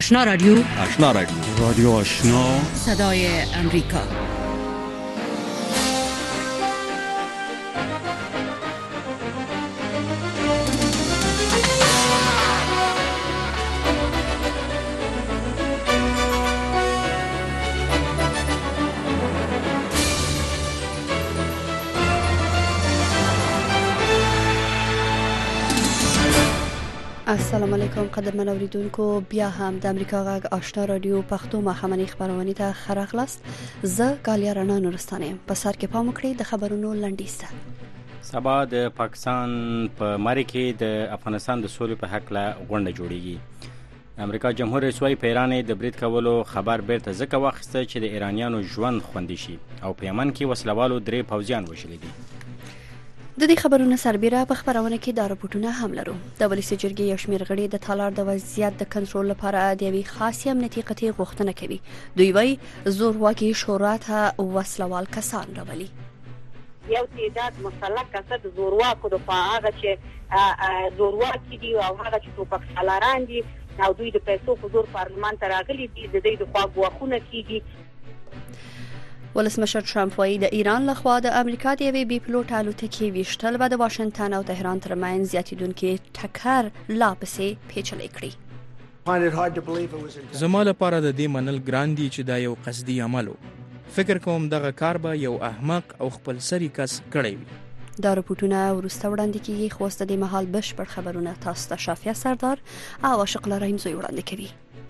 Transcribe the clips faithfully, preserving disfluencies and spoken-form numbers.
آشنا رادیو آشنا رادیو رادیو آشنا صدای امریکا. السلام علیکم قدرمن اوریدونکو، بیا هم د امریکا غږ آشنا رادیو پښتو ماښامنۍ خبرونه ته خراغلاست. زه ګالیا رڼا نورستانه یم. په سر کې پام وکړئ د خبرونو لنډیسته. سبا د پاکستان په مری کې د افغانستان د سولې په حق لا غونډه جوړیږي. امریکا جمهور رئیس وايي په ایران د برید کولو خبر بیرته ځکه واخیسته چې د ایرانیانو ژوند خوندي شي او په یمن کې وسلوالو درې پوځیان وشلي دي. د دې خبرونو سربیره په خبرونه کې دا راپورټونه هم لرو. د ولسی جرګې یو شمېر غړي د تالار د وضعیت د کنټرول لپاره د یوې خاصې امنیتي قطعې غوښتنه کوي. دوی وايي زورواکي شورا ته وسلوال کسان راولي. یو تعداد مسلح کسان د زورواکو د هغه چې زورواکي دي او هغه چې توپک سالاران دي او دوی د پیسو په زور پارلمان ته راغلي دي، د دوی د خوا ګواښونه کیږي. ولسمشر ټرمپ وايي د ایران لخوا د امریکا د یوې بي پلوټ الوتکې ویشتل به د واشنگټن او تهران ترمنځ زیاتیدونکي ټکر لا پسې پیچلی کړي. زما لپاره د دې منل ګران دي چې دا یو قصدي عمل و. فکر کوم دغه کار به یو احمق او خپل سری کس کړی وي. دا رپورټونه وروسته وړاندې کیږي، خو اوس د دې مهال بشپړ خبرونه تاسو ته شافیه سردار او عاشق لرایم زوی وړاندې کوي.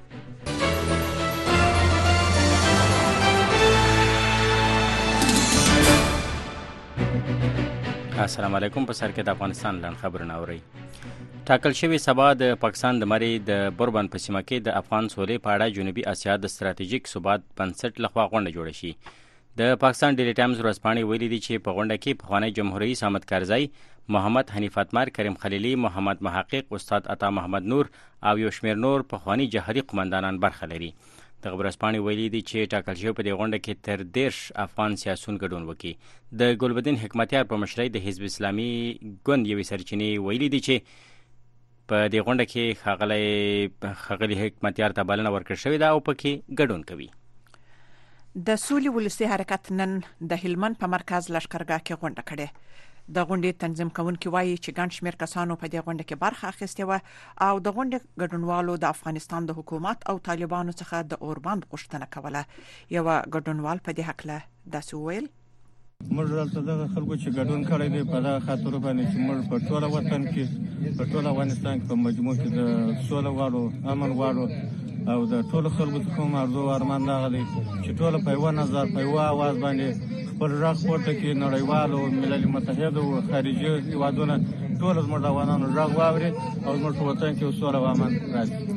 السلام علیکم. په سر کې د افغانستان لاند خبرونه اورئ. ټاکل شوی سبا د پاکستان د مری د بوربن په سیمه کې د افغان سولې په اړه جنوبي اسیا د ستراتیژیک ثبات بنسټ لخوا غونډه جوړه شي. د پاکستان ډیلی ټایمز ورځپاڼې ویلي دي چې په غونډه کې پخوانی جمهور رئیس حامد کرزی، محمد حنیف اتمر، کریم خلیلی، محمد محقق، استاد عطا محمد نور او یو شمېر نور پخوانی جهادي قومندانان برخه لري. د ورځپاڼې ویلي دي چې ټاکل شوی په دې غونډه کې تر دېرش افغان سیاسون ګډون وکړي. د ګلبدین حکمتیار په مشرۍ د حزب اسلامي ګوند یوې سرچینې ویلي دي چې په دې غونډه کې ښاغلی ښاغلي حکمتیار ته بلنه ورکړل شوې ده او پکې ګډون کوي. د سولې ولسي حرکت نن د هلمند په مرکز لښکرګاه کې غونډه کړې. د غونډې تنظیم کوونکي وایي چې ګڼ شمېر کسانو په دې غونډه کې برخه اخیستې وه او د غونډې ګډونوالو د افغانستان د حکومت او طالبانو څخه د اوربند غوښتنه کوله. یو ګډونوال په دې حق له داسې وویل: موږ دلته دغه خلکو چې ګډون کړی دی په دغه خاطر باندې چې موږ په ټول وطن کې په ټول افغانستان کې په مجموع کې د سوله غواړو، امن غواړو او د ټول خلکو څخه کوم ارزو ارمان دغه دی چې ټول په یو نظر په یو आवाज باندې خپل راغ پورته کې نړیوال او ملل متحد او خارجي هیوادونه ټول زموږ د افغانانو راغ واوري او زموږ په وطن کې سوله او امن راشي.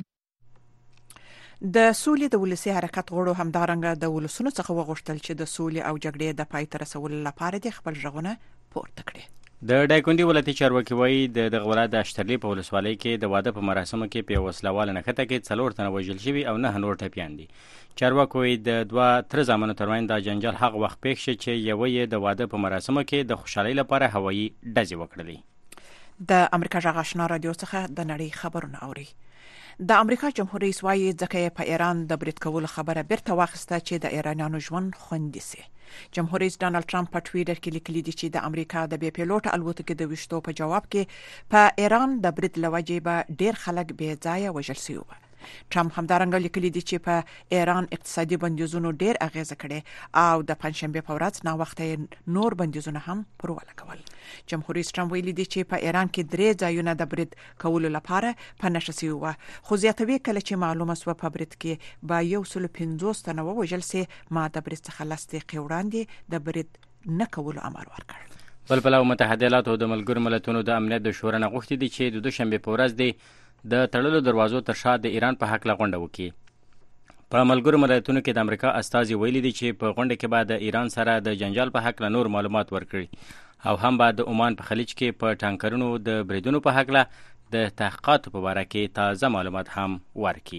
د سولې د ولسي حرکت غړو همدارنګه د ولسونو څخه وغوښتل چې د سولې او جګړې د پای ته رسولو لپاره د خپل ژغونه پورته کړي. د ډایکوندي ولایتي چارواکي وایي د دغه ولایت د اشترلي په ولسوالۍ کې د واده په مراسمو کې په وسلوال نښته کې څلور تنه وژل شوي او نه نور ټپیان دي. چارواکي وایي د دوه تر زامنو ترمنځ دا جنجال هغه وخت پېښ شو چې یوه یې د واده په مراسمو کې د خوشحالۍ لپاره هوایي ډزې وکړلې. د امریکا غږ آشنا رادیو څخه د نړۍ خبرونه اوري. د امریکا جمهور رئیس وايي ځکه په ایران د برید کولو خبره بیرته واخیسته چې د ایرانیانو ژوند خوندي سي. جمهور رئیس ډانلډ ټرمپ په ټویټر کې لیکلي دي چې د امریکا د بي پلوټ الوتکې د وشتو په جواب کې په ایران د برید لوجې به ډیر خلک بې ځایه وژل شوي وو. ټرمپ همدارنګه لیکلي دي چې په ایران اقتصادي بندیزونو ډیر اغیزه کړې او د پنځشنبه په ورځ نا وخت نور بندیزونه هم پر ولګول. جمهور رئیس ټرمپ ویلي دي چې په ایران کې درې ځایونه د برید کولو لپاره په نښه شوي وو، خو زیاتوي کله چې معلومه سوه په برید کې به یو سل پنځوس تنه ووژل سي. ما د برید څخه لس دقیقې وړاندې د برید نه کولو امر ورکړ. بل پلو متحده ایالاتو د ملګرو ملتونو د امنیت د شورا نه غوښتي دي چې د دوشنبه په ورځ دی د تړلو دروازو تر شا د ایران په حق لا غونډه وکړي. په ملګرو ملتونو کې د امریکا استازي ویلي دي چې په غونډه کې به د ایران سره د جنجال په حق لا نور معلومات ورکړي او هم به د عمان په خلیج کې په ټانکرونو د بریدونو په حق لا د تحقیقاتو په اړه کې تازه معلومات هم ورکړي.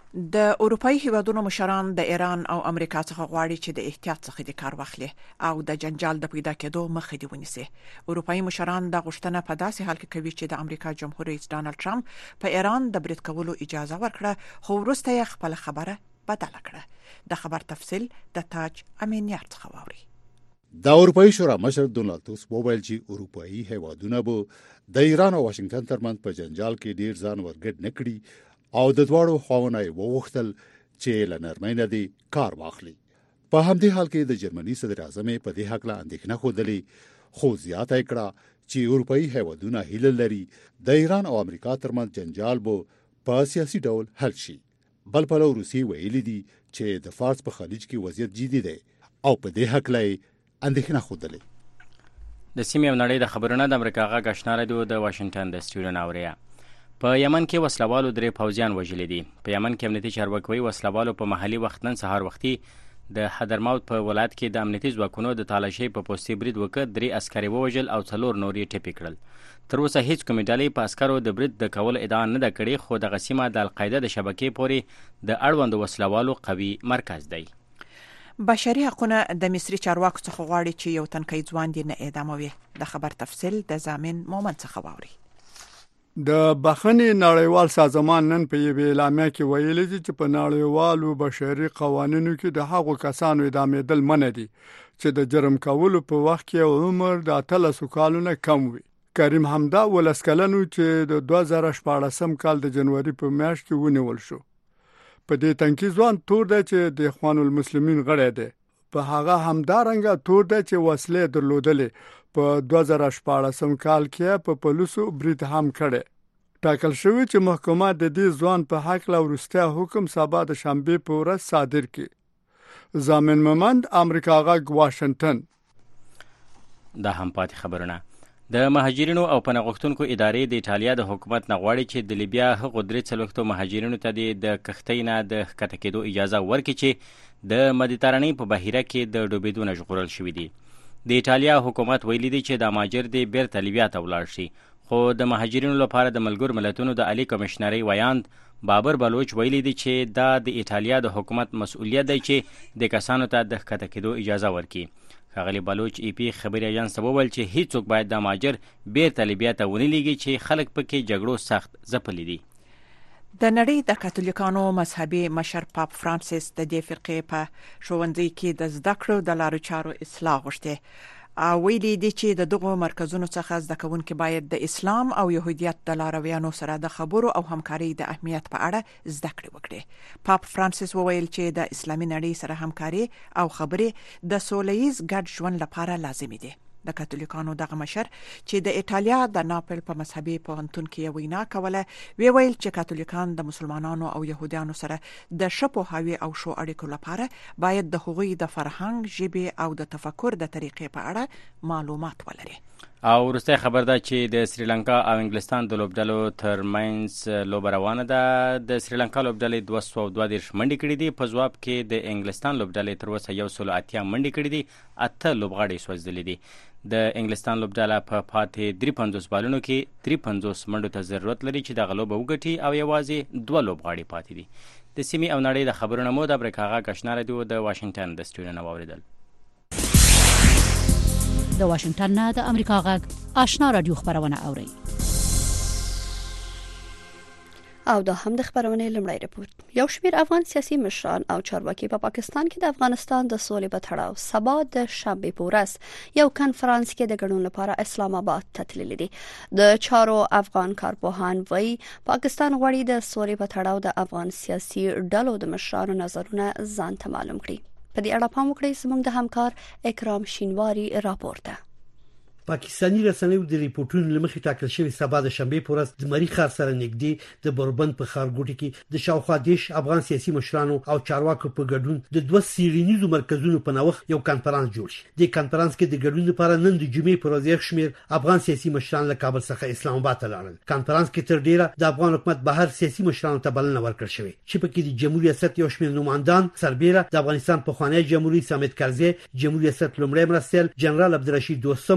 د اروپאי هیوادونو مشران د ایران او امریکا څخه غواړي چې د احتیاط څخه د کار واخلي او د جنجال د پیدا کېدو مخه دی ونیسي. اروپאי مشران د غوښتنه په داسې حال کې کوي چې د امریکا جمهور رئیس ډانلډ ټرمپ په ایران د برید کولو اجازه ورکړه، خو وروسته یې خپل خبره بدله کړه. د خبر تفصیل د تاج امینیار څخه واوري. د اروپאי شورا مشر ډونالډ ټوسک وویل چې اروپאי هیوادونه به د ایران او واشنگټن ترمنځ په جنجال کې ډیر ځان ورګډ نه کړي او د دواړو خواوو یې وغوښتل چې له نرمۍ نه دې کار واخلي. په همدې حال کې د جرمني صدر اعظم په دې حق له اندېښنه ښودلې، خو زیاته یې کړه چې اروپאי هیوادونه هیله لري د ایران او امریکا ترمنځ جنجال به په سیاسي ډول حل شي. بل پلو روسي ویلي دي چې د فارس په خلیج کې وضعیت جدي دی او په دې حق له اندېښنه ښودلې. د سیمې او نړۍ د خبرونه د امریکا غږ آشنا رادیو د واشنگټن د سټوډیو نه اوري. په یمن کې وسلوالو درې پوځیان وژلي دي. په یمن کې امنیتي چارواکي وسلوالو په محلي وخت نن سهار وختي د حضرموت په ولایت کې د امنیتي ځواکونو د تالاشۍ په پوستي برید وکړ، درې عسکري ووژل او څلور نور یې ټپي کړل. تر اوسه هیڅ کومې ډلې په عسکرو د برید د کول ادعا نه ده کړې، خو دغه سیمه د القاعده د شبکې پورې د اړوندو وسلوالو قوي مرکز دی. بشري حقوقونه د مصري چارواکو څخه غواړي چې یو تنکي ځوان دې نه اعداموي. د خبر تفصیل د زامن مومن څخه واوري. د بخښنې نړیوال سازمان نن په یوه اعلامیه کې ویلي دي چې په نړیوالو بشري قوانینو کې د هغو کسانو اعدامېدل منع دي چې د جرم کولو په وخت کې عمر د اتلسو کالونو کم وي. کریم حمدا ولس کلنو چې د دوه زره شپاړسم کال د جنوري په میاشت کې ونیول شو. په دې تنکي ځوان تور دی چې د اخوان المسلمین غړی دی. په هغه همدارنګه تور دی چې وسلې درلودلې. په دوه زره شپاړسم کال کې په پولیسو برید هم کړی. ټاکل شوی چې محکمه د دې ځوان په حق لا وروستی حکم سبا د شنبې په ورځ صادر کړي. زامن ممند امریکا غږ واشنگټن. دا هم پاتې خبرونه. د مهاجرینو او پناه غوښتونکو ادارې د ایټالیا د حکومت نه غواړي چې د لیبیا هغو درې څلوېښتو مهاجرینو ته د کښتۍ نه د ښکته کېدو اجازه ورکړي چې د مدیترانې په بحیره کې د ډوبېدو نه ژغورل شوي دي. د ایټالیا حکومت ویلي دی چې د مهاجر دې بیرته لیبیا ته ولاړ شي، خو د مهاجرینو لپاره د ملګرو ملتونو د عالی کمشنرۍ ویاند بابر بلوچ ویلي دی چې دا د ایټالیا د حکومت مسؤلیت دی چې د کسانو ته د ښکته کېدو اجازه ورکړي. ښاغلي بلوچ ای پی خبري ایجنس ته وویل چې هیڅوک باید د مهاجر بیرته لیبیا ته ونه لیږي چې خلک پکې جګړو سخت ځپلي دي. د نړۍ د کاتولیکانو مذهبي مشر پاپ فرانسیس د دې فرقې په ښوونځي کې د زده کړو د لارو چارو اصلاح غوښتي او ویلي دي چې د دغو مرکزونو څخه زده کوونکي باید د اسلام او يهودیت د لارویانو سره د خبرو او همکاري د اهمیت په اړه زده کړې وکړي. پاپ فرانسیس وویل چې د اسلامي نړۍ سره همکاري او خبرې د سولهییز ګډ ژوند لپاره لازمي دي. د کاتولیکانو دغه مشر چې د ایټالیا د ناپل په مذهبي پوهنتون کې وینا کوله وی ویل چې کاتولیکان د مسلمانانو او يهودانو سره د ښه پوهاوي او ښو اړیکو لپاره باید د هغوی د فرهنګ، ژبې او د تفکر د طریقې په اړه معلومات ولري. او وروستی خبر ده چې د سریلانکا او انګلستان د لوبډلو ترمنځ لوبه روانه ده. د سریلانکا لوبډلې دوه سوه دوه دېرش منډې کړي دي. په ځواب کې د انګلستان لوبډلې تر اوسه یو سل اتیا منډې کړي دي، اته لوبغاړي سوځېدلي دي. د انګلستان لوبډله په پاتې درې پنځوس بالونو کې درې پنځوس منډو ته ضرورت لري چې دغه لوبه وګټي او یوازې دوه لوبغاړي پاتې دي. د سیمې او نړۍ د خبرونه مو د امریکا غږ آشنا رادیو د واشنگټن د سټوډیو نه واورېدل. د واشنگټن نه د امریکا غږ آشنا رادیو خبرونه اوري. او دا هم د خبرونه لمړی رپورت. یو شمېر افغان سیاسي مشران او چارواکي په پا پاکستان کې د افغانستان د سولې په تړاو سبا د شنبې په ورځ یو کنفرانس کې د ګډون لپاره اسلام آباد ته تللي دي. د چارو افغان کارپوهان وایي پاکستان غواړي د سولې په تړاو د افغان سیاسي ډلو د مشرانو نظرونه ځان ته معلوم کړي. په دې اړه پام وکړئ زموږ د همکار اکرام شینواری راپور ده. پاکستانی رسنیو د ریپورتونو لمخې ټاکل شوی سبا د شنبې په ورځ د مری ښار سره نږدې د بربند په ښارګوټي کې د شاوخوا دیش افغان سیاسي مشرانو او چارواکو په ګډون د دوه سیرینیزو مرکزونو په نوښت یو کانفرنس جوړ شي. د کانفرنس کې د ګډون لپاره نن د جمعې په ورځ یو شمېر افغان سیاسي مشران له کابل څخه اسلام آباد ته لاړل. کانفرنس کې تر ډیره د افغان حکومت بهر سیاسي مشرانو ته بلنه ورکړل شوې چې په کې د جمهوریت ریاست یو شمېر نمائندان سربېره د افغانستان پخوانی جمهوریت سمیت کرزي، جمهوریت ریاست لومړی مرستیال جنرال عبدالرشید دوستم، د بهر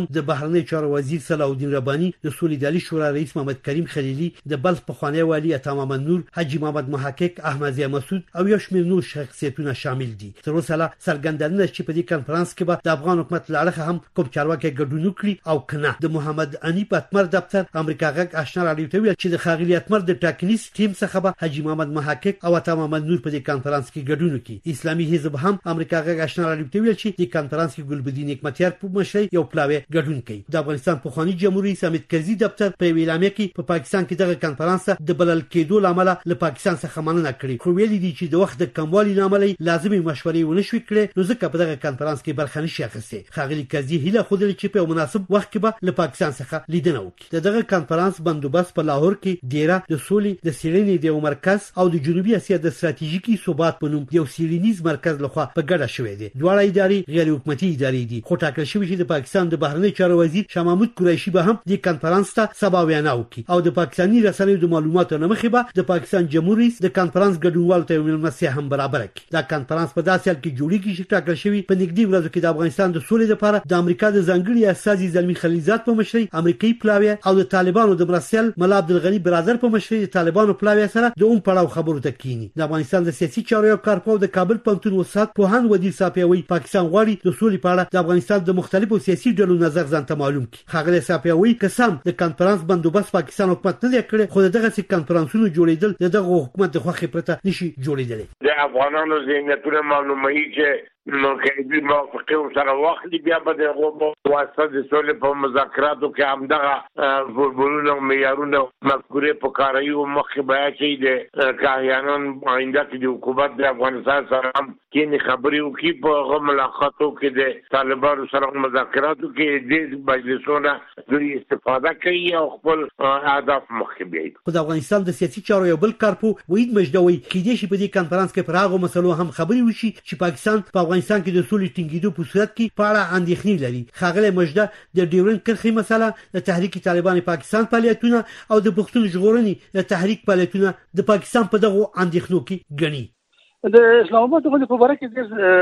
بهرنی چارو وزیر صلاح الدین رباني د سولیدالي شورا رئیس محمد کریم خلیلی د بلخ پخوانی والی عطا محمد نور حاجی محمد محقق احمد ضیا مسعود او یو شمېر نور شخصیتونه شامل دي. تر اوسه لا څرګندونه چې په دې کانفرنس کې به د افغان حکومت لاړه هم کوم چارواکي ګډون وکړي او کنه. د محمد انیپ اتمر دفتر امریکا غږ آشنا راډیو ته ویل چې د خاغلی اتمر د ټاکنیز ټیم څخه به حاجی محمد محقق او عطا محمد نور په دې کانفرنس کې ګډون وکړي. اسلامي حزب هم امریکا غږ آشنا راډیو ته ویل چې د کانفرنس کې ګلبدین حکمتیار په مشرۍ یو پلاوی ګډون کوي. د افغانستان پخوانی جمهوریت حامد کرزي دفتر په اعلامیه کې په پاکستان کې دغه کانفرنس د بلل کېدو لامل له پاکستان څخه مننه کړې، خو ویلي دي چې د وخت د کموالي لامل لازمي مشورې ونه شوې کړې، نو ځکه په دغه کانفرنس کې برخه نشي اخیستې. خاغلی کرزي هیله خوده چې په مناسب وخت کې به له پاکستان څخه لیدنه وکړي. دغه کانفرنس بندوبست په لاهور کې ډیره د سولې د سیرینې د مرکز او د جنوبي اسیا د ستراتیژیکي ثبات په نوم یو سیرینیز مرکز لخوا په ګډه شوې دي. دواړه ادارې غیر حکومتي ادارې دي، خو ټاکل شوی چې د پاکستان د بهرنی چارو وزیر شاه محمود قریشي به هم د کانفرنس ته سبا وینا وکړي او د پاکستاني رسنیو د معلوماتو نه مخې به د پاکستان جمهوریت د کانفرنس ګډونوالو ته ملمسیا هم برابر کړي. دا کانفرنس په داسې حال کې جوړیږي چې ټاکل شوی په نږدې ورځو کې د افغانستان د سولې لپاره د امریکا د ځانګړي استازي زلمی خلیلزاد په مشرۍ امریکایي پلاوی او د طالبانو د مرستیال ملا عبدالغنی برادر په مشرۍ د طالبانو پلاوی سره د اون پړاو خبرو ته کینی. د افغانستان د سیاسي چارو کارپو د کابل پوهنتون استاد پوهان ودی صافیوي پاکستان غواړي د سولې په اړه د افغانستان د مختلفو سیاسي ډلو نظر ځان ته معلوم کړي. خاغلی صافیوي قسم د کانفرنس بندوبست پاکستان حکومت نه کړي، خو دغه سي کانفرنسونو جوړیدل دغه حکومت د خوخي پرته نشي جوړیدل. د افغانانو ذهنیتونه معلومه چې نو کې د موافقه سره واخلي بیا به د واسطه د سولې په مذاکراتو کې هم دغه فورمولونه او معیارونه مذکورې په کاریو مخکې بیا چې د کاهیانان آینده کې د حکومت د افغانستان سره هم کې خبرې وکړي په هغه ملاقاتو کې د طالبانو سره مذاکراتو کې د مجلسونو دوی استفاده کوي او خپل اهداف مخکې بیايي. خو د افغانستان د سیاسي چارو یو بل کارپو وحید مجدوي کې د شي په دې کانفرنس کې پر هغه مسلو هم خبرې وشي چې پاکستان په افغانستان کې د سولې ټینګېدو په صورت کې په اړه اندېښنې لري. خاغلی مجده د ډیورنډ کرښې مسله د تحریک طالبان پاکستان فعالیتونه او د پښتون ژغورنې د تحریک فعالیتونه د پاکستان په دغه اندېښنو کې ګڼي. د اسلام آباد په خبره کې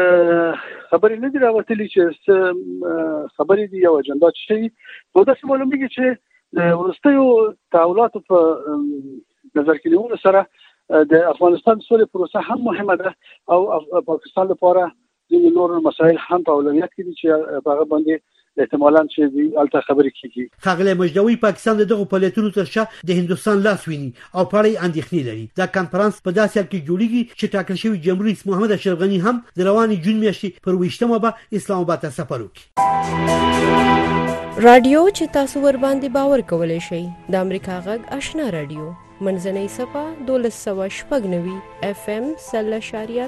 د خبرې نه دی راوتلې چې خبرې دی یو اجنډا چې په داسې معلومیږي چې د ورستیو تعاملاتو په نظر کې نیولو سره د افغانستان سولې پروسه هم مهمه ده او پاکستان لپاره د نور مسایل هم په اولویت کې دي چې هغه باندې احتمالاً چې د الته خبرې کیږي. خاغلی مجدوي پاکستان دغه فعالیتونو تر شا د هندستان لاس ویني او پړې اندېښنې لري. دا کانفرنس په داسې حال کې جوړیږي چې ټاکل شوی جمهوریت محمد اشرف غنی هم د رواني جون میاشتې پر ویشتمه به اسلام آباد ته سفر وکړي. رادیو چې تاسو ور باندې باور کولای شئ د امریکا غږ آشنا رادیو منځنۍ صفه دولس سوه شپږ نوي اف ام سل اشاریه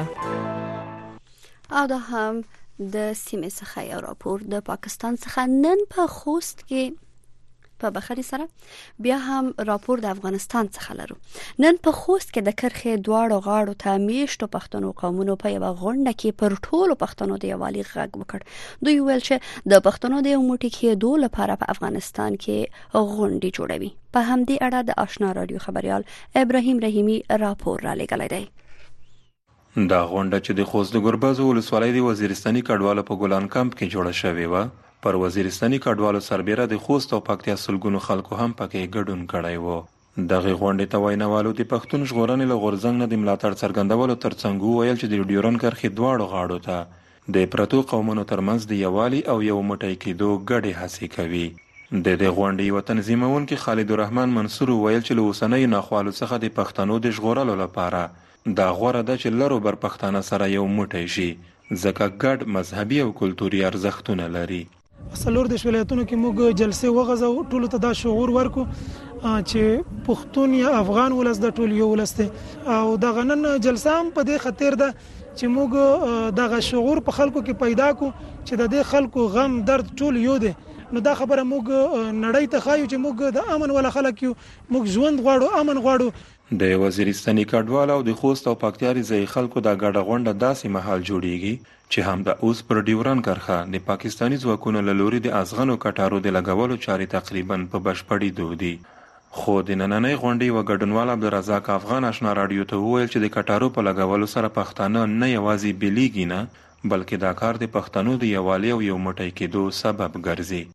پنځه او دا هم د سیمې څخه یو راپور د پاکستان څخه نن په خوست کې په بخاري سره بیا هم راپور د افغانستان څخه لرو. نن په خوست کې د کرخې دواړو غاړو ته میشتو پښتنو قومونو په یو غونډه کې پر ټولو پښتنو د یووالي غږ وکړ. دوی ویل چې د پښتنو د یو موټی کېدو لپاره په افغانستان کې غونډې جوړوي. په همدې اړه د آشنا رادیو خبريال ابراهیم رحیمی راپور را لګلای دی. دا غونډه چې د خوست د ګربز ولسوالۍ د وزیرستاني کډوالو په ګلان کمپ کې جوړه شوې و، پر وزیرستاني کډوالو سربېره د خوست او پکتیا سلګونو خلکو هم پکې ګډون کړی و. دغه غونډې ته ویناوالو د پښتون ژغورنې له غورځنګ نه د ملاتړ څرګندولو ترڅنګ وویل چې د ډیورنډ کرښې دواړو غاړو ته د پرتو قومونو ترمنځ د یووالي او یو موټی کېدو ګډې هڅې کوي. د دې غونډې یو تنظیمونکي خالد الرحمن منصور ویل چې له اوسنیو ناخوالو څخه د پښتنو د ژغورلو لپاره دا غوره ده چې لرو بر پښتانه سره یو موټی شي، ځکه ګډ مذهبي او کلتوري ارزښتونه لري. څلور د ولایتونو کې موږ جلسې وغځو، ټولو ته دا شعور ورکو چې پښتون یا افغان ولس د ټول یو ولس دی او د غنن جلسه هم په دې خاطر ده چې موږ دغه شعور په خلکو کې پیدا کو چې د دې خلکو غم درد ټول یو دی. نو دا خبره موږ نړۍ ته خایو چې موږ د امن ولا خلک یو، موږ ژوند غواړو، امن غواړو. د وزیرستاني کډوال او د خوست او پکتیا ځای خلکو دا ګډه غونډه داسې مهال جوړیږي چې هم د اوس پر ډیورنډ کرښه د پاکستاني ځواکونو له لوري د ازغنو کټارو د لګولو چارې تقریبا په بشپړېدو دي. خو د نننۍ غونډې یوه ګډونوال عبدالرزاق افغان آشنا راډیو ته وویل چې د کټارو په لګولو سره پښتانه نه یوازې بېلېږي نه بلکې دا کار د پښتنو د یووالي او یو موټی کېدو سبب ګرځي.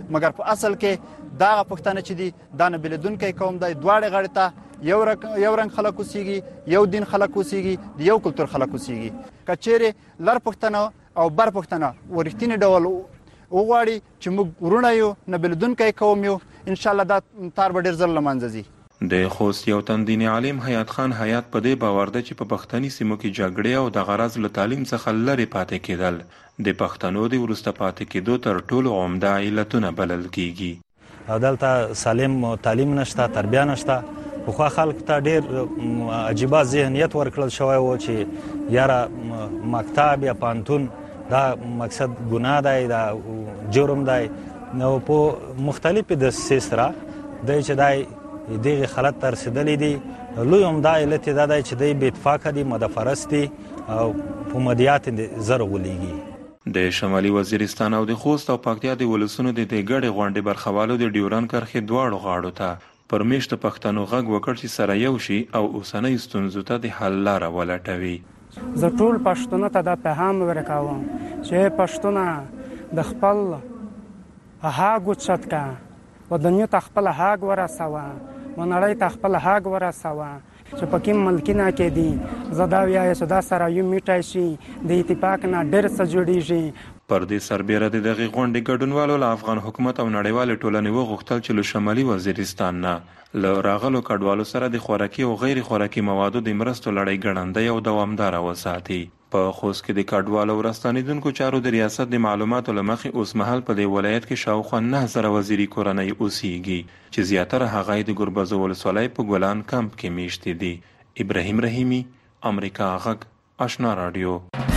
مګر په اصل کې دا پښتانه چې دي دا نه بلدونکي قوم دی، دواړه غړي ته یو رنګ یو رنګ خلک اوسېږي، یو دین خلک اوسېږي، یو کلتور خلک اوسېږي. که چیرې لر پښتانه او بر پښتانه ورښتینی ډول وغواړي چې موږ ورونه یو، نه بلدونکي قوم یو، انشاءالله دا تار به ډېر زر له منځه ځي. د خوست یو تن دیني عالم حیات خان حیات په دې باور ده چې په پښتني سیمو کې جګړې او د غرض له تعلیم څخه لرې پاتې کېدل د پښتنو د وروسته پاتې کېدو تر ټولو عمده علتونه بلل کېږي. او دلته سالم تعلیم نشته، تربیه نشته. پخوا خلک ته ډېر عجیبه ذهنیت ورکړل شوی و چې یاره مکتب یا پانتون دا مقصد ګناه دی، دا جرم دی. نو په مختلفې دسیسې سره دی چې دی دغه حالت ته رسیدلی دي. لوی عمده علت دا دی چې دی بې اتفاقه دي، مدفرست دي او په مدیات زر غولېږي. د شمالي وزیرستان او د خوست او پکتیا د ولسونو د دې ګډې غونډې برخوالو د ډیورن کرښې دواړو غاړو ته پر میشته پښتنو غږ وکړ چې سره یو شي او اوسنۍ ستونزو ته د حل لاره ولټوي. زه ټول پښتنو ته دا پیغام ورکوم چې پښتونه د خپل هاګ اوچت کا، ودنیو ته خپل هاګ ورسوه، ونړۍ ته خپل هاګ ورسوه چې پکې ملکینه کې دي. زه دا وایم چې دا سره یو میټای شي، د اتفاق نه ډېر څه جوړیږي. پر دې سربیره د دغې غونډې ګډونوالو له افغان حکومت او نړیوالې ټولنې وغوښتل چې له شمالي وزیرستان نه له راغلو کډوالو سره د خوراکي او غیر خوراکي موادو د مرستو لړۍ ګړندۍ او دوامداره وساتي. په خوست کې د کډوالو او راستنېدونکو چارو د ریاست د معلوماتو له مخې اوس مهال په دې ولایت کې شاوخوا نه زره وزیري کورنۍ اوسېږي چې زیاتره هغه یې د ګربزو ولسوالۍ په ګلان کمپ کې میشتې دي. ابراهیم رحیمي، امریکا غږ، آشنا راډیو.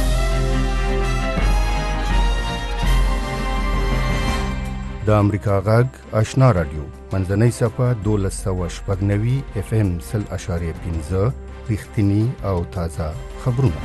د امریکا غږ آشنا راډیو منځنۍ صفحه دولس سوه شپږ نوي اف ام سل اشاریه پنځه رښتیني او تازه خبرونه.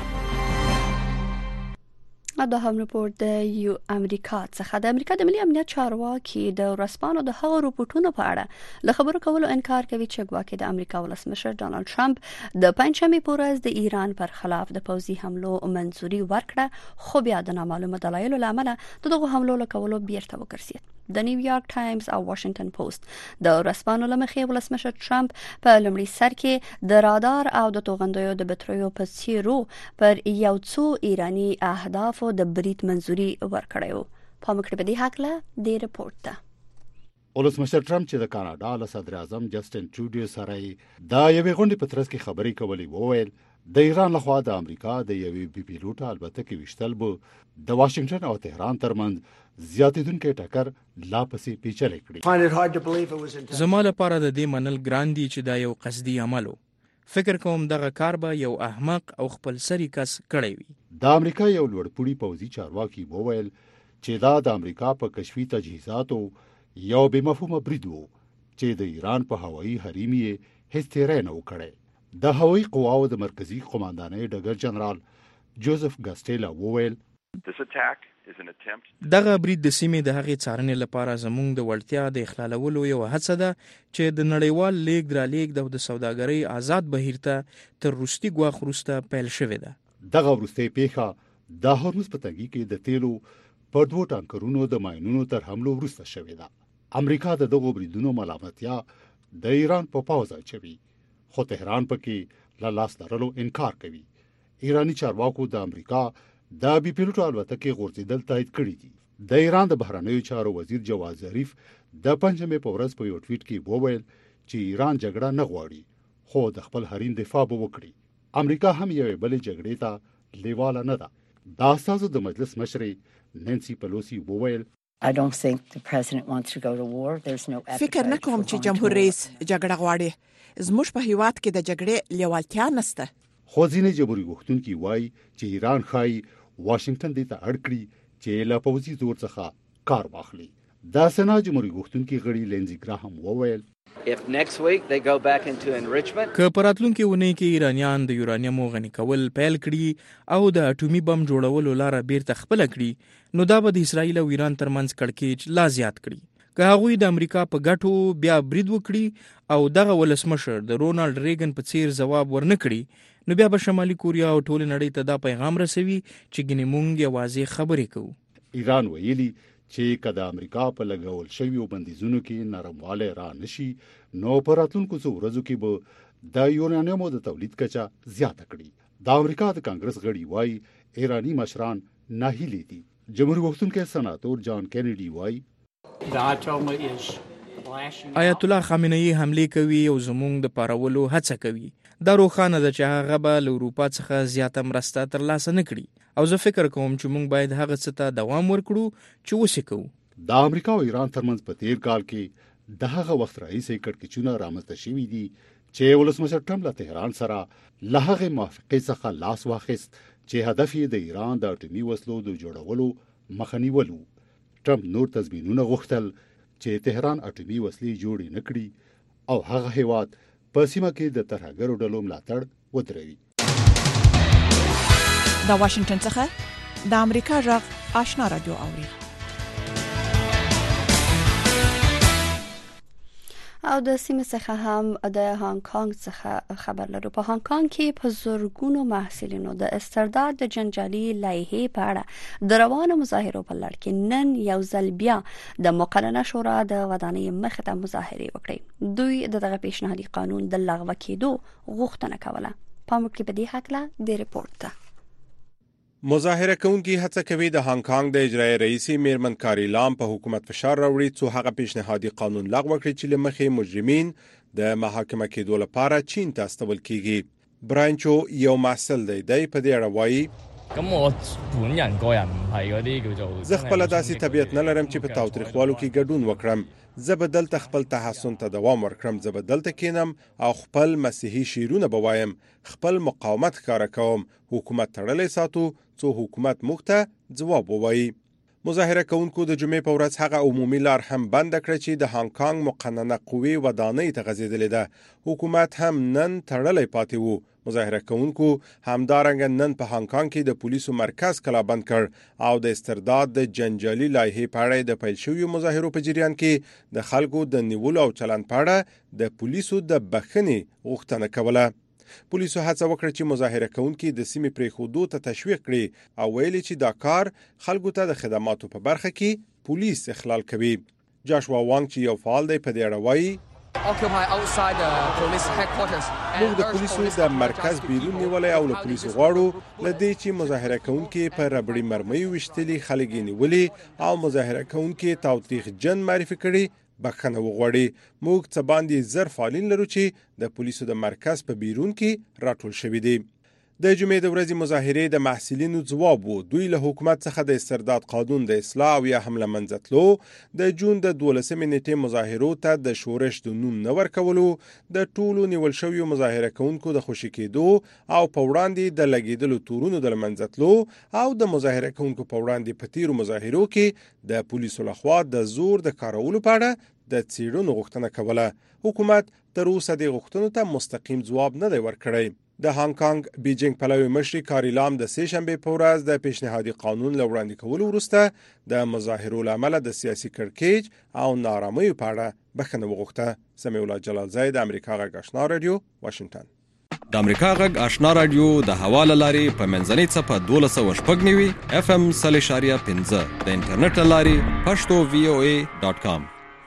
دا هم رپورت د یو امریکا څخه. د امریکا د ملي امنیت چارواکي د ورسپانو د هغو رپورټونو په اړه له خبرو کولو انکار کوي چې ګواکې د امریکا ولسمشر ډانلډ ټرمپ د پنځمې په ورځ د ایران پر خلاف د پوځي حملو منځوري ورکړه، خو بیا د نامعلومه دلایلو له امله د دغو حملو له کولو بیرته وګرځېد. د نیویارک ټایمز او واشنگټن پوسټ د ورسپانو له مخې ولسمشر ټرمپ په لومړي سر کې د رادار او د توغندیو د بټریو په څیرو پر یو څو ایرانی اهدافو د برید منځوري ورکړی و. په مکتب دې حقله د رپورت ته ولسمشر ټرمپ چې د کاناډا له صدر اعظم جسټن ټروډو سره دا یوې غونډې په ترڅ کې خبرې کولې، وویل د ایران لخوا د امریکا د یوې بي پیلوټه البتکې وشتل به د واشنگټن او تهران ترمنځ زیاتېدونکي ټکر لا پسې پیچلې کړي. زما لپاره د دې منل ګران دي چې دا یو قصدي عمل و. فکر کوم دغه کار به یو احمق او خپل سری کس کړی وي. د امریکا یو لوړپوړي پوځي چارواکي وویل چې دا د امریکا په کشفي تجهیزاتو یو بې مفهومه برید و چې د ایران په هوایي حریم یې هیڅ تیری نه و کړی. د هوایي قواو د مرکزي قوماندانۍ ډګر جنرال جوزف ګاسټیلا وویل دغه برید د سیمې د هغې څارنې لپاره زموږ د وړتیا د اخلالولو یو هڅه ده چې د نړیوال لیږد رالېږد او د سوداګرۍ آزاد بهیر ته تر وروستي ګواښ وروسته پیل شوې ده. دغه وروستۍ پیښه د هرمز په تنګي کې د تیلو په دوو ټانکرونو د ماینونو تر حملو وروسته شوې ده. امریکا د دغو بریدونو ملامتیا د ایران په پوځ اچوي، خو تهران پکې له لاس لرلو انکار کوي. ایرانی چارواکو د امریکا د بي پیلوټو الوتکې غورځېدل تایید کړي دي. د ایران د بهرنیو چارو وزیر جواد ظریف د پنځمې په ورځ په یو ټویټ کې وویل چې ایران جګړه نه غواړي، خو د خپل حریم دفاع به وکړي. امریکا هم یوې بلې جګړې ته لیواله نه ده. د اساسو د مجلس مشرې نانسي پلوسی وویل فکر نه کوم چې جمهور رئیس جګړه غواړي. زموږ په هیواد کې د جګړې لیوالتیا نشته. خو ځینې جمهوریت غوښتونکي وایي چې ایران ښایي واشنگټن دې ته اړ کړي چې له پوځي زور څخه کار واخلي. دا سنا جمهوریت غوښتونکي غړي لینزي ګراهم وویل که په راتلونکي اونۍ کې ایرانیان د یورانیمو غني کول پیل کړي او د اټومي بم جوړولو لاره بیرته خپله کړي، نو دا به د اسرائیل او ایران ترمنځ کړکېچ لا زیات کړي. که هغوی د امریکا په ګټو بیا برید وکړي او دغه ولسمشر د رونالډ ریګن په څیر ځواب ورنه کړي، نو بیا به شمالي کوریا او ټول نړۍ ته دا پیغام رسوي چې ګنې مونږ یوازې خبرې کوو. ایران ویلي چې کله امریکا په لګول شویو بندیزونو کې نرمواله را نشي نو په راتلونکو څو ورځو کې به د یورانیمو د تولید کچه زیاته کړي. د امریکا د کانګرس غړي وایي ایرانی مشران ناهیلي دي. جمهوریت غوښتونکي سناتور جان کینیډي وایي آیت الله خامنه‌ای حمله کوي او زموږ د پارولو هڅه کوي. دا روښانه ده چې هغه به له اروپا څخه زیاته مرسته ترلاسه نه کړي او زه فکر کوم چې موږ باید هغه څه ته دوام ورکړو چې وسې کوو. د امریکا او ایران ترمنځ په تیر کال کې د هغه وخت راهیسې کړکېچونه رامنځته شوي دي چې ولسمشر ټرمپ له تهران سره له هغې موافقې څخه لاس واخیست چې هدف یې د ایران د اټومي وسلو د جوړولو مخه نیول و. ټرمپ نور تضمینونه غوښتل چې تهران اټومي وسلې جوړې نه کړي او هغه هیواد په سیمه کې د ترهګرو ډلو ملاتړ ودروي. د واشنگټن څخه د امریکا غږ آشنا رادیو اوري او د سیمه څخه هم د هانګ کانګ څخه خبر لرو. په هانګ کانګ کې په زورګونو محصلینو د استرداد د جنجالي لایحې په اړه د روانو مظاهرو په لړ کې نن یو ځل بیا د مقننه شورا د ودانۍ مخې ته مظاهرې وکړې. دوی دغه پیشنهادي قانون د لغوه کېدو غوښتنه کوله. پام وکړئ په دې هکله د ریپورت ته. مظاهره کوونکي هڅه کوي د هانګ کانګ د اجرایي رئیس میرمن کاری لام په حکومت فشار راوړي څو هغه پیشنهادي قانون لغوه کړي چې لمخې مجرمین د محاکمه کېدو لپاره چین ته استول کیږي. برانچو یو محصل دی دی په دې اړه وایي زه خپل داسې طبیعت نه لرم چې په تاوتریخوالو کې ګډون وکړم. زه به دلته خپل تحسن ته دوام ورکړم. زه به دلته کینم او خپل مسیحي شعرونه به وایم. خپل مقاومت ښکاره کوم. حکومت تړلی ساتو څو حکومت موږ ته ځواب ووایي. مظاهره کوونکو د جمعې په ورځ هغه عمومي لار هم بند کړه چې د هانګ کانګ مقننه قوې ودانۍ ته غځېدلې ده. حکومت هم نن تړلی پاتې وو. مظاهره کوونکو همدارنګه نن په هانګ کانګ کې د پولیسو مرکز کلا بند کړ او د استرداد د جنجالي لایحې په اړه د پیل شویو مظاهرو په جریان کې د خلکو د نیولو او چلند په اړه د پولیسو د بخښنې غوښتنه کوله. پولیسو هڅه وکړه چې مظاهره کوونکي د سیمې پرېښودو ته تشویق کړي او ویلي چې دا کار خلکو ته د خدماتو په برخه کې پولیس اخلال کوي. جاشوا وانګ چې یو فعال دی په دې اړه وایي موږ د پولیسو د مرکز بیرون نیولای او له پولیسو غواړو لدې چې مظاهره کوونکي په ربړي مرمۍ وشتلي خلک نیولي او مظاهره کوونکي تاوتریخ جن معرفي کړي بخښنه وغواړي. موږ څه باندې زر فعالین لرو چې د پولیسو د مرکز په بیرون کې راټول شوي دي. د جمعې د ورځې مظاهرې د محصلینو ځواب وو. دوی له حکومت څخه د استرداد قانون د اصلاح او یا هم له منځه تلو، د جون د دولسمې نیټې مظاهرو ته د شورش د نوم نه ورکولو، د ټولو نیول شویو مظاهره کوونکو د خوشي کېدو او په وړاندې د لګېدلو تورونو د منځه تلو او د مظاهره کوونکو په وړاندې په تیرو مظاهرو کې د پولیسو لخوا د زور د کارولو په اړه د څېړنو غوښتنه کوله. حکومت تر اوسه د غوښتنو ته مستقیم ځواب نه دی ورکړی. د هانګ کانګ بیجینګ پلوی مشر کاری لام د سه شنبه په ورځ د پیشنهادي قانون لوړاندې کولو وروسته د مظاهرو لامل د سیاسي کړکېچ او نارامۍ په اړه بخښنه وغوښته. سمیع الله جلال زای د امریکا غږ آشنا رادیو واشنگټن. د امریکا غږ آشنا رادیو د حواله لاري په منځنۍ صفه دولس سوه شپږ نوي اف ام صلی شاریه پنځه د انټرنیټ لاري پښتو وی او ای ډاٹ کام.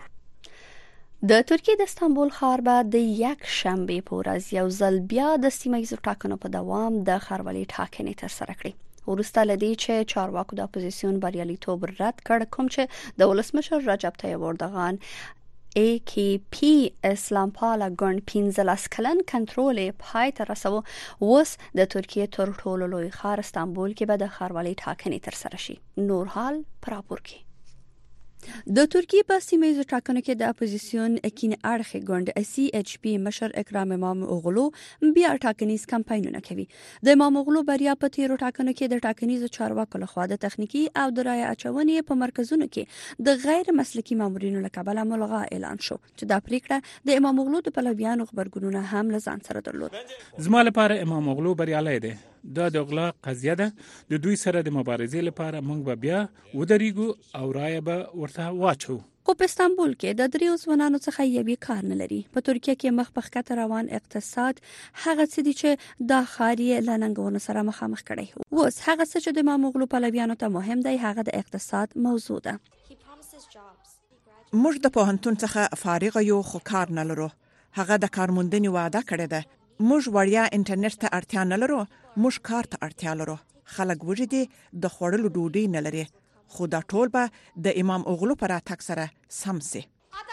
د ترکیه د استانبول ښار به د یک شنبه په ورځ یو ځل بیا د سیمه ییزو ټاکنو په دوام د ښاروالۍ ټاکنې ترسره کړې. وروسته له دې چې چارواکو د اپوزیسیون بریالیتوب رد کړ، کوم چې د ولسمشر رجب طیب اردوغان ای کی پی اسلام پاله ګوند پنځلس کلن کنټرول پای ته رسو، اوس د ترکیه تر ټولو لوی ښار استانبول کې به د ښاروالۍ ټاکنې ترسره شي. نور حال پر راپور کې. د ترکیه په سیمه ییزو ټاکنو کې د اپوزیسیون کین اړخي ګوند سی ایچ پی مشر اکرام امام اوغلو بیا ټاکنیز کمپاینونه کوي. د امام اوغلو بریا په تیرو ټاکنو کې د ټاکنیزو چارواکو لخوا د تخنیکی او د رای اچونې په مرکزونو کې د غیر مسلکي مامورینو له کبله ملغا اعلان شو، چې دا پریکړه د امام اوغلو د پلویانو خبرګونونه هم له ځان سره درلود. زما لپاره امام اوغلو بریالی دی. دا د غلا قضیه ده. د دوی سره د مبارزې لپاره موږ به بیا ودرېږو او رایه به ورته واچو. خو په استانبول کې د دریو ځوانانو څخه یوې کار نه لري. په ترکیه کې مخ په ښکته روان اقتصاد هغه څه دي چې دا ښار یې له ننګونو سره مخامخ کړی. اوس هغه څه چې د اماموغلو پلویانو ته مهم دی هغه د اقتصاد موضوع ده. موږ د پوهنتون څخه فارغ یو خو کار نه لرو. هغه د کار موندنې وعده کړې ده. موږ وړیا انټرنیټ ته اړتیا نه لرو، موږ کار ته اړتیا لرو. خلک وږي دي، د خوړلو ډوډۍ نه لري. خو دا ټول به د امام اوغلو پر اتاک سره سم سي.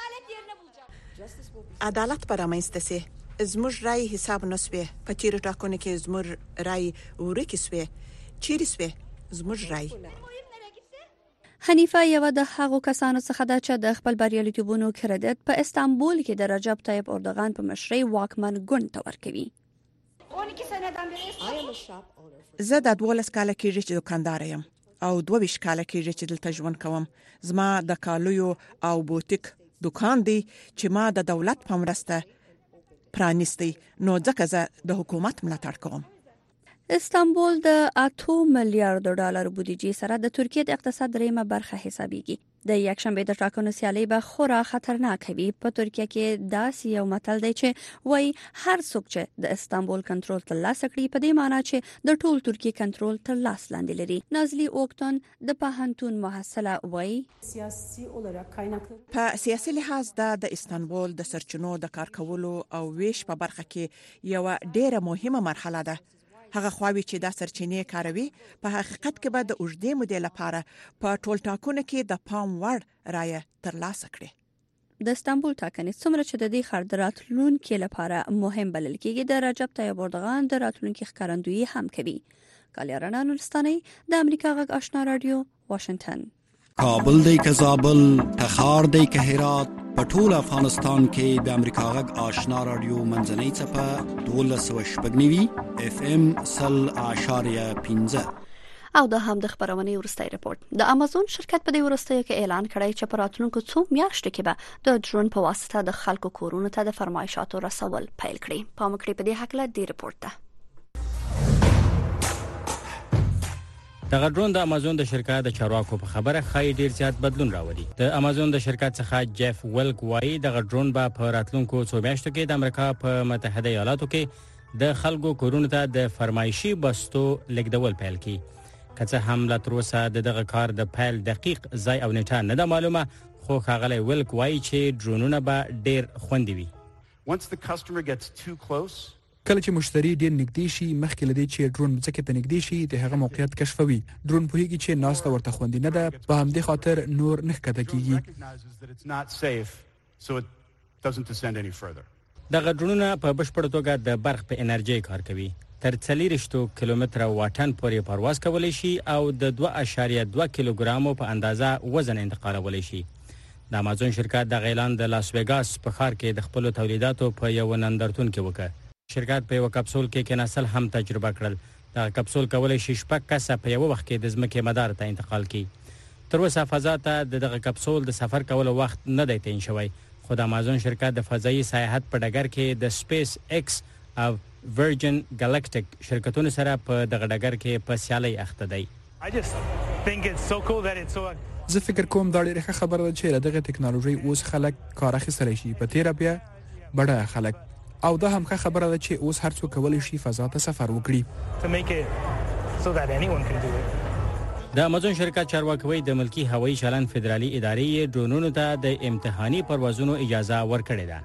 عدالت پر امنسته سي. زموږ رای حساب نسوي. په تیر ټاکنو کې زموږ رای ورکی سوي. چیرې سوي زموږ رای. حنیفه یو د هغو کسانو څخه ده چې د خپل بریالیتوبونو کریډټ په استانبول کې د رجب طیب اردوغان په مشرۍ واکمن ګوند ته ورکوي. زه د دولس کاله کېږي چې دکاندار یم او دوه ویشت کاله کېږي چې دلته ژوند کوم. زما د کالیو او بوتیک دکان دی چې ما د دولت په مرسته پرانیستی، نو ځکه زه د حکومت ملاتړ کوم. استانبول د اته میلیارډ ډالر بودیجې سره د ترکیه د اقتصاد دریمه برخه حسابيږي. د یکشنبه د ټاکنو سیالي به خورا خطرناک وي. په ترکیه کې داسې یو متل دی چې وای هر څوک چې د استانبول کنټرول ترلاسه کړي په دې معنی چې د ټول ترکیه کنټرول ترلاسه لاندې لري. نازلی اوکتون د پوهنتون محصله وای په سیاسي لحاظ دا د استانبول د سرچینو د کار کولو او ویش په برخه کې یو ډیره مهمه مرحله ده. هغه خواوی چې دا سرچینې کاروي په حقیقت کې به د اوږدې مودې لپاره په ټول ټاکنو کې د پام وړ رای ترلاسه کړي. د استانبول ټاکنې څومره چې د دې ښار د راتلونکي لپاره مهم بلل کېږي د رجب طیب اردوغان د راتلونکي ښکارندویي هم کوي. کالیارنا نورستاني د امریکا غږ آشنا رادیو واشنگټن. کابل دی که زابل، تخار دی که هرات، په ټول افغانستان کې د امریکا غږ آشنا رادیو منځنۍ څپه دولس سوه شپږ نوي اف ام سل اعشاریه پنځه. او دا هم د خبرونې وروستی رپورت. د امازون شرکت په دې وروستیو کې اعلان کړی چې په راتلونکو څو میاشتو کې به د ډرون په واسطه د خلکو کورونو ته د فرمایشاتو رسول پیل کړي. پام وکړئ په دې هکله دې رپورت ته. دغه ډرون د امازون د شرکت د چارواکو په خبره خای ډیر زیات بدلون راوړي. د امازون د شرکت څخه جیف ویلک وایي دغه ډرون به په راتلونکو څو میاشتو کې د امریکا په متحده ایالاتو کې د خلکو کورونو ته د فرمایشي بستو لیږدول پیل کړي. که څه هم لا تر اوسه د دغه کار د پیل دقیق ځای او نیټه نه ده معلومه، خو ښاغلی ویلک وایي چې ډرونونه به ډیر خوندي وي. کله چې مشتری ډیر نږدې شي مخکې لدی چې ډرون ځکه ته نږدې شي د هغه موقعیت کشفوي. ډرون پوهیږي چې ناسته ورته خوندي نه ده، په همدې خاطر نور نه ښکته کیږي. دغه ډرونونه په بشپړه توګه د برق په انرژي کار کوي. تر څلوېښت کیلومتره واټن پورې پرواز کولی شي او د دوه اعشاریه دوه کیلوګرامو په اندازه وزن انتقالولی شي. د امازون شرکت د اعلان د لاس ویګاس په ښار کې د خپلو تولیداتو په یو نندارتون کې وکړ. شرکت په یو کپسول کې کېناستل هم تجربه کړل. دا کپسول کولی شي شپږ کسه په یو وخت کې د ځمکې مدار ته انتقال کړي. تر اوسه فضا ته د دغه کپسول د سفر کولو وخت نه دی تعیین شوی، خو د امازون شرکت د فضایي سیاحت په ډګر کې د سپیس ایکس او ورجن ګالاکټیک شرکتونو سره په دغه ډګر کې په سیالۍ اخته دی. زه فکر کوم دا ډېره ښه خبره ده چې دغه ټکنالوژي اوس خلک کار اخیستلی شي، په تیره بیا بډایه خلک، او دا هم ښه خبره ده چې اوس هر څوک کولی شي فضا ته سفر وکړي. د امازون شرکت چارواکي د ملکی هوایي چلن فدرالي ادارې ډرونونو ته د امتحاني پروازونو اجازه ورکړې ده.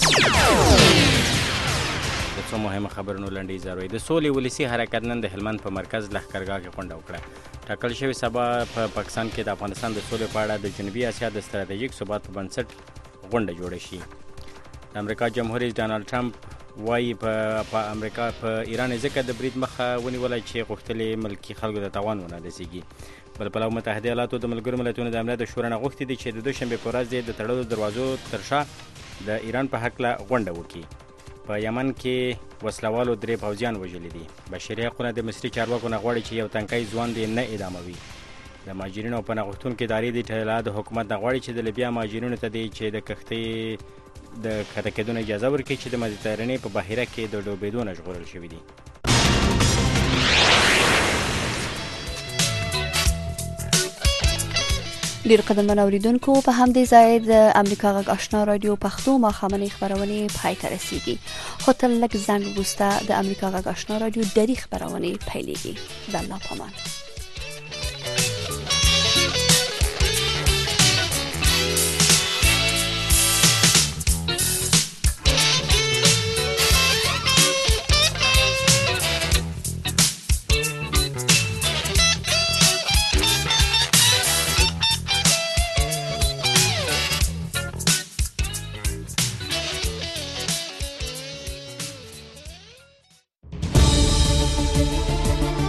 د څو مهمه خبرونو لنډی زاروي. د سولې ولسی حرکت نن د هلمند په مرکز لښکرګاه کې غونډه وکړه. ټاکل شوی سبا په پاکستان کې د افغانستان د سولې په اړه د جنوبي اسیا د ستراتیژیک ثبات په بنسټ غونډه جوړه شي. د امریکا جمهور رئیس ډانلډ ټرمپ وایي په امریکا په ایران ځکه د برید مخه ونیولای چې غوښتلې ملکی خلکو د تاوان ونه رسیږي. بل پلو متحده ایالاتو د ملګرو ملتونو د امنیت د شورا نه غوښتي دي چې د دوشنبه په ورځ د تړلو دروازو تر شا د ایران په حق له غونډه وکړي. په یمن کې وسلوالو درې پوځیان وژلي دي. بشري حقوقونه د مصري چارواکو نه غواړي چې یو تنکي ځوان دې نه اعداموي. د مهاجرینو په نغښتونکو ادارې د ټاله د حکومت د غواړي چې د لیبیا مهاجرینو ته دی چې د کښتۍ د کښته کېدو اجازه ورکړي چې د مدیترانې په بحیره کې د ډوبېدو نه ژغورل شوي دي. ډیر قدرمن اوریدونکو په همدې ځای د امریکا غږ آشنا رادیو پښتو ماښامنۍ خبرونه پای ته رسیدي. خو تر لږ ځنډ وروسته د امریکا غږ آشنا رادیو دري خبرونه پیلېږي. د الله پامان.